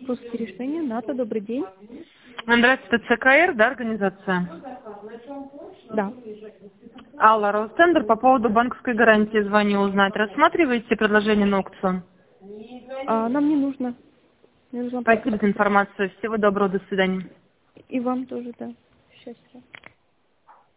Русские решения, НАТО, добрый день. Здравствуйте, ЦКР, да, организация? Да. Алла, Ростендер, по поводу банковской гарантии звоню узнать. Рассматриваете предложение на аукцион? Нам не нужно. Мне нужна Спасибо просто. за информацию. Всего доброго, до свидания. И вам тоже, да. Счастья.